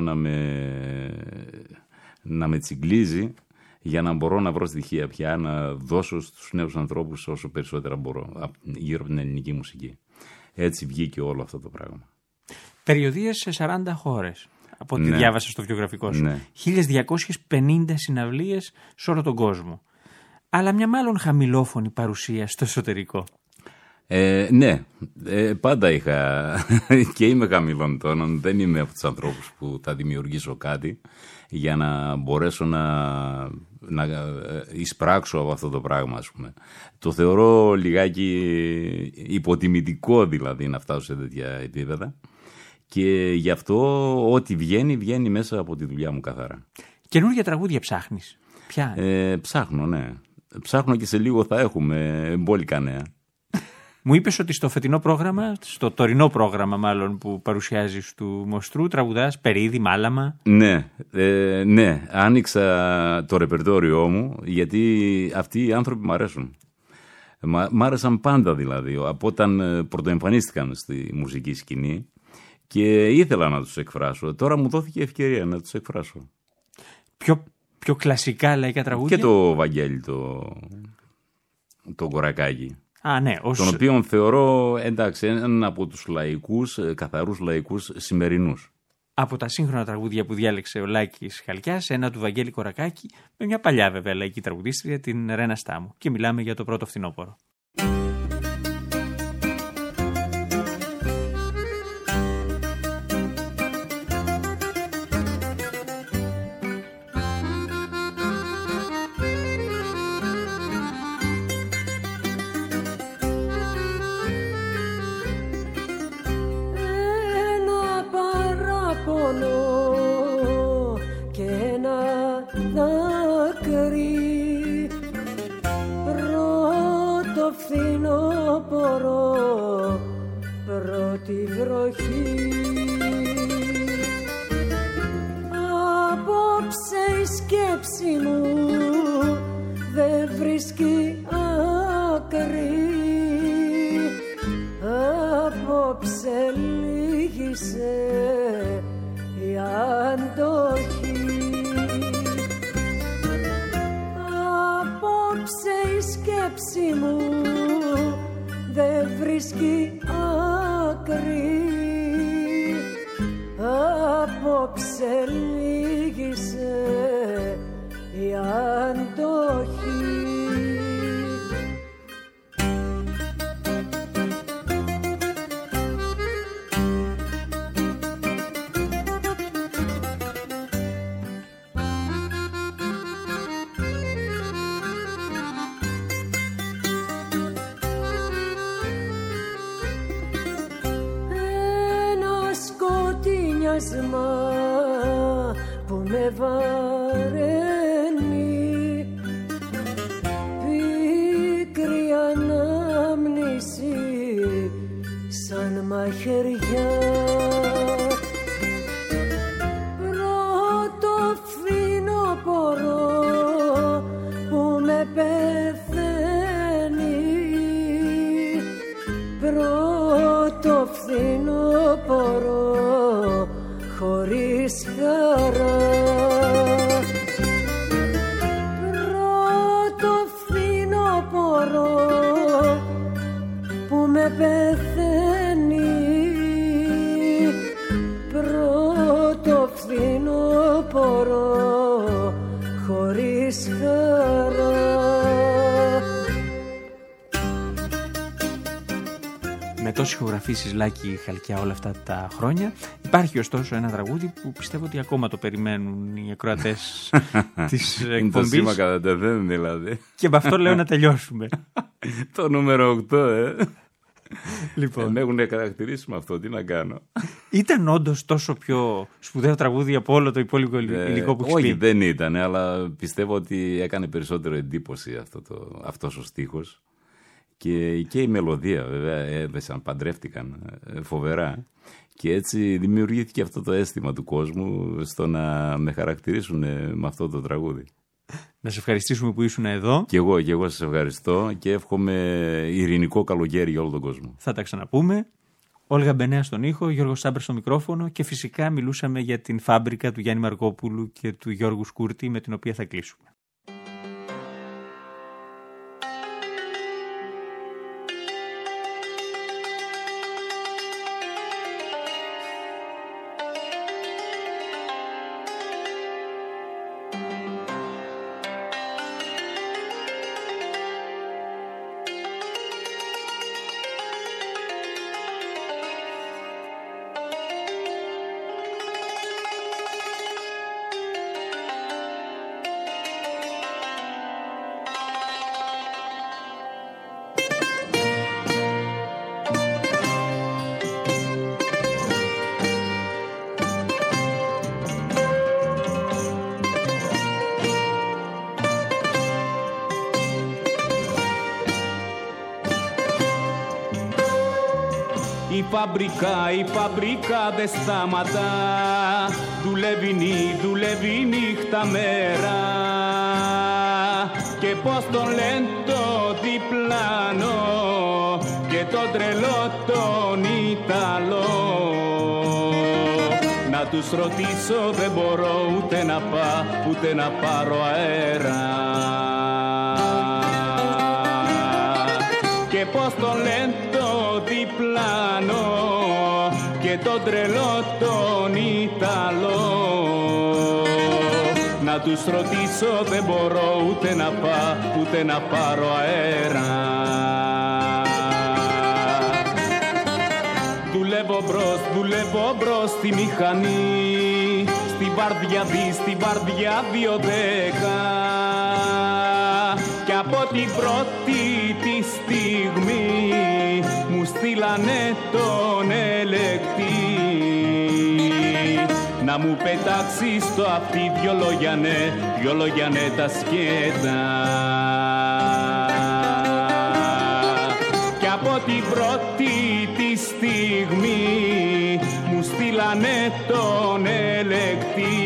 να με τσιγκλίζει, για να μπορώ να βρω στοιχεία πια, να δώσω στους νέους ανθρώπους όσο περισσότερα μπορώ γύρω από την ελληνική μουσική. Έτσι βγήκε όλο αυτό το πράγμα. Περιοδίες σε 40 χώρες, από ό,τι διάβασα στο βιογραφικό σου. Ναι. 1250 συναυλίες σε όλο τον κόσμο. Αλλά μια μάλλον χαμηλόφωνη παρουσία στο εσωτερικό. Ναι, πάντα είχα και είμαι χαμηλών τόνων. Δεν είμαι από τους ανθρώπους που θα δημιουργήσω κάτι για να μπορέσω να εισπράξω από αυτό το πράγμα, ας πούμε. Το θεωρώ λιγάκι υποτιμητικό, δηλαδή, να φτάσω σε τέτοια επίπεδα, και γι' αυτό ό,τι βγαίνει μέσα από τη δουλειά μου καθαρά. Καινούργια τραγούδια ψάχνεις? Ποια? Ψάχνω, ναι. Ψάχνω και σε λίγο θα έχουμε μπόλικα νέα. Μου είπες ότι στο φετινό πρόγραμμα, στο τωρινό πρόγραμμα μάλλον που παρουσιάζεις του Μοστρού, τραγουδάς Περίδη, Μάλαμα. Ναι, άνοιξα το ρεπερτόριό μου, γιατί αυτοί οι άνθρωποι μ' αρέσουν. Μ' άρεσαν πάντα, δηλαδή, από όταν πρωτοεμφανίστηκαν στη μουσική σκηνή, και ήθελα να τους εκφράσω. Τώρα μου δόθηκε ευκαιρία να τους εκφράσω. Πιο κλασικά λαϊκά τραγούδια? Και το Βαγγέλη, το Κορακάκι. Ναι, τον οποίον θεωρώ, εντάξει, έναν από τους καθαρούς λαϊκούς σημερινούς. Από τα σύγχρονα τραγούδια που διάλεξε ο Λάκης Χαλκιάς, ένα του Βαγγέλη Κορακάκη, με μια παλιά βέβαια λαϊκή τραγουδίστρια, την Ρένα Στάμου. Και μιλάμε για το πρώτο φθινόπωρο. Πρώτη βροχή, απόψε η σκέψη μου δεν βρίσκει άκρη, απόψε λύγησε η αντοχή, απόψε η σκέψη μου δεν βρίσκει άκρη, απόψε λύγησε η αντοχή. Που με βαραίνει, πίκρη ανάμνηση σαν μαχαιριά, πρώτο φθινόπωρο που με πεθαίνει, πρώτο φθινόπωρο χωρίς χαρά, πρώτο φθινόπωρο που με πεθαίνει, πρώτο φθινόπωρο χωρίς χαρά. Με τόσες ηχογραφήσεις, Λάκη Χαλκιά, όλα αυτά τα χρόνια, υπάρχει ωστόσο ένα τραγούδι που πιστεύω ότι ακόμα το περιμένουν οι ακροατές της εκπομπής. Είναι το σήμα κατά τεθέν, δηλαδή. Και με αυτό λέω να τελειώσουμε. Το νούμερο 8, Λοιπόν. Με έχουν χαρακτηρίσει με αυτό, τι να κάνω. Ήταν όντως τόσο πιο σπουδαίο τραγούδι από όλο το υπόλοιπο υλικό που έχεις πει? Όχι, δεν ήταν, αλλά πιστεύω ότι έκανε περισσότερο εντύπωση αυτός ο στίχος. Και η μελωδία βέβαια έδεσαν, παντρεύτηκαν φοβερά. Και έτσι δημιουργήθηκε αυτό το αίσθημα του κόσμου στο να με χαρακτηρίσουν με αυτό το τραγούδι. Να σε ευχαριστήσουμε που ήσουν εδώ. Και εγώ σας ευχαριστώ και εύχομαι ειρηνικό καλοκαίρι για όλο τον κόσμο. Θα τα ξαναπούμε. Όλγα Μπενέα στον ήχο, Γιώργος Τσάμπρας στο μικρόφωνο και φυσικά μιλούσαμε για την φάμπρικα του Γιάννη Μαρκόπουλου και του Γιώργου Σκούρτη, με την οποία θα κλείσουμε. Η φαμπρικά δεν σταματά, δουλεύει νύχτα μέρα. Και πως τον λένε το διπλάνο και τον τρελό τον Ιταλό. Να τους ρωτήσω δεν μπορώ ούτε να πάρω αέρα. Και πως τον λένε το διπλάνο και τον τρελό τον Ιταλό. Να τους ρωτήσω δεν μπορώ ούτε να πάρω αέρα. Δουλεύω μπρος στη μηχανή, στη βαρδιά 2-10. Και από την πρώτη τη στιγμή μου στείλανε τον ελεκτή να μου πετάξει στο αυτί δυο λόγια ναι τα σκέτα. Και από την πρώτη τη στιγμή μου στείλανε τον ελεκτή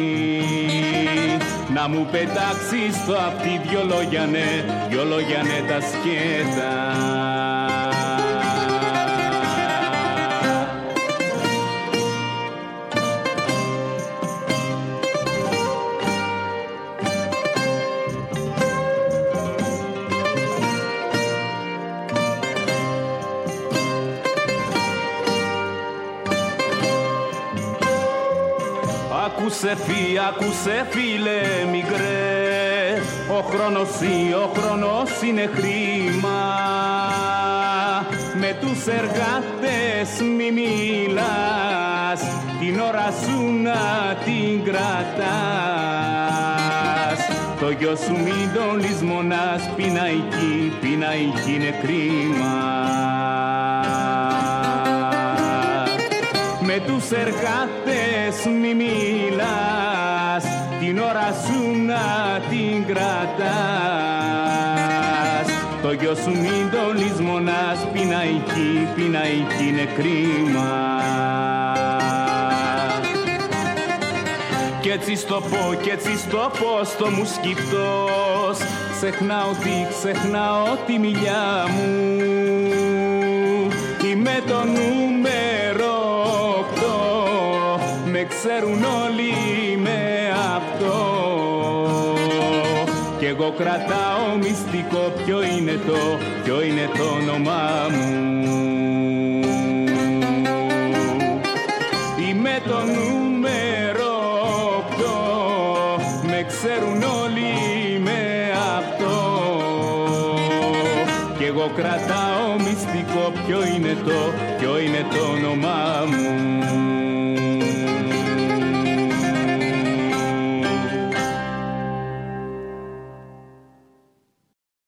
να μου πετάξει στο αυτί δυο λόγια ναι τα σκέτα. Άκουσε φίλε μικρέ, ο χρόνος είναι χρήμα. Με τους εργάτες μη μιλάς, την ώρα σου να την κρατάς. Το γιο σου μην τον λησμονάς, πειναϊκή είναι κρίμα. Με τους εργάτες μη μιλάς, την ώρα σου να την κρατάς. Το γιο σου μην το λησμονάς, πειναϊκή είναι κρίμα. Κι έτσι στο πω στο μου σκυπτός, ξεχνάω τη μιλιά μου. Είμαι το νούμερο 8, με ξέρουν όλοι με αυτό. Κι εγώ κρατάω μυστικό, ποιο είναι το όνομά μου. Είμαι το νούμερο 8, με ξέρουν όλοι με αυτό. Κι εγώ κρατάω μυστικό, ποιο είναι το όνομά μου.